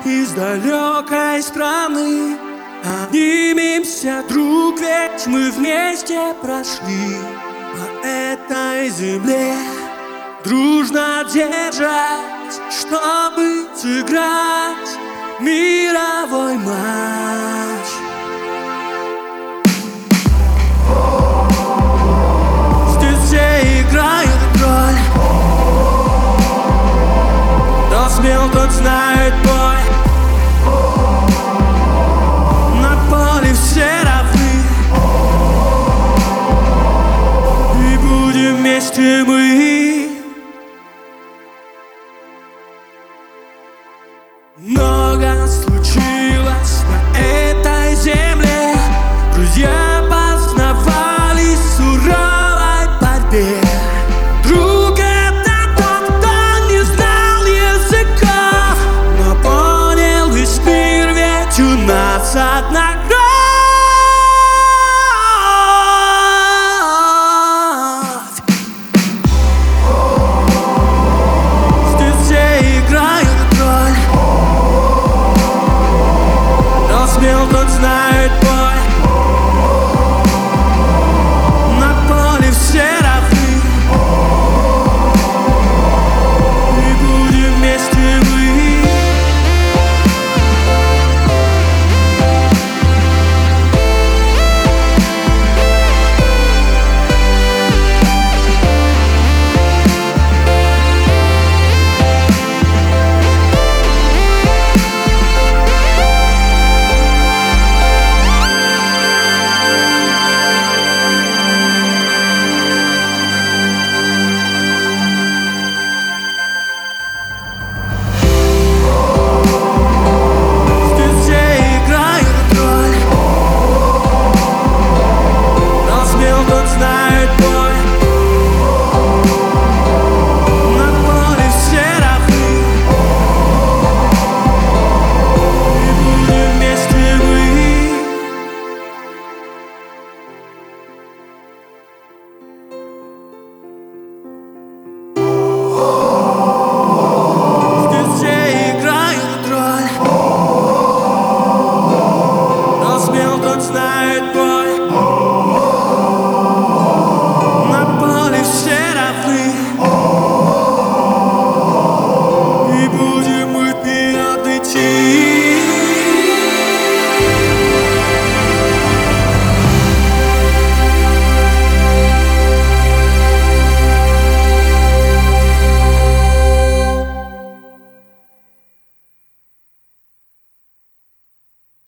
из далекой страны. Обнимемся, друг, ведь мы вместе прошли по этой земле, дружно держась, чтобы сыграть мировой матч. Здесь все играют роль, кто смел, тот знает бой. На поле все равны, и будем вместе мы. Много случилось